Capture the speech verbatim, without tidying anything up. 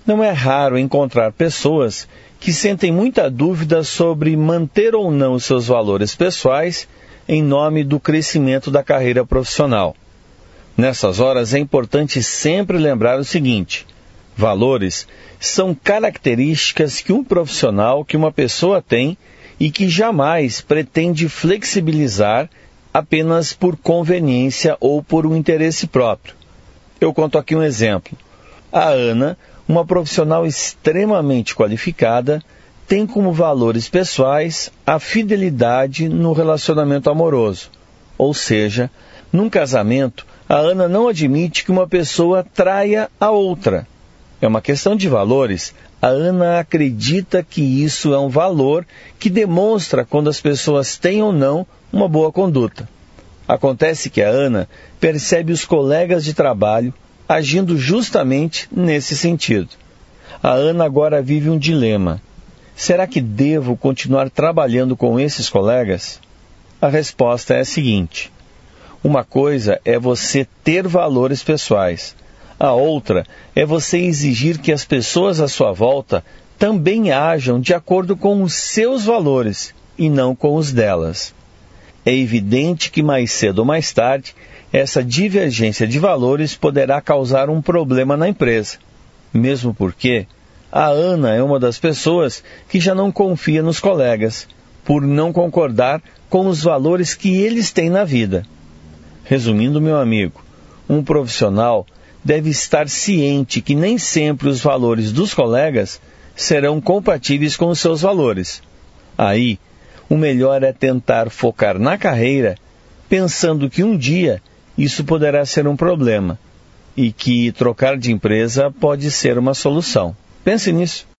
Não é raro encontrar pessoas que sentem muita dúvida sobre manter ou não os seus valores pessoais em nome do crescimento da carreira profissional. Nessas horas é importante sempre lembrar o seguinte: valores são características que um profissional, que uma pessoa tem e que jamais pretende flexibilizar apenas por conveniência ou por um interesse próprio. Eu conto aqui um exemplo. A Ana, uma profissional extremamente qualificada, tem como valores pessoais a fidelidade no relacionamento amoroso. Ou seja, num casamento, a Ana não admite que uma pessoa traia a outra. É uma questão de valores. A Ana acredita que isso é um valor que demonstra quando as pessoas têm ou não uma boa conduta. Acontece que a Ana percebe os colegas de trabalho agindo justamente nesse sentido. A Ana agora vive um dilema. Será que devo continuar trabalhando com esses colegas? A resposta é a seguinte: uma coisa é você ter valores pessoais. A outra é você exigir que as pessoas à sua volta também ajam de acordo com os seus valores e não com os delas. É evidente que mais cedo ou mais tarde, essa divergência de valores poderá causar um problema na empresa. Mesmo porque a Ana é uma das pessoas que já não confia nos colegas, por não concordar com os valores que eles têm na vida. Resumindo, meu amigo, um profissional deve estar ciente que nem sempre os valores dos colegas serão compatíveis com os seus valores. Aí, o melhor é tentar focar na carreira, pensando que um dia isso poderá ser um problema e que trocar de empresa pode ser uma solução. Pense nisso.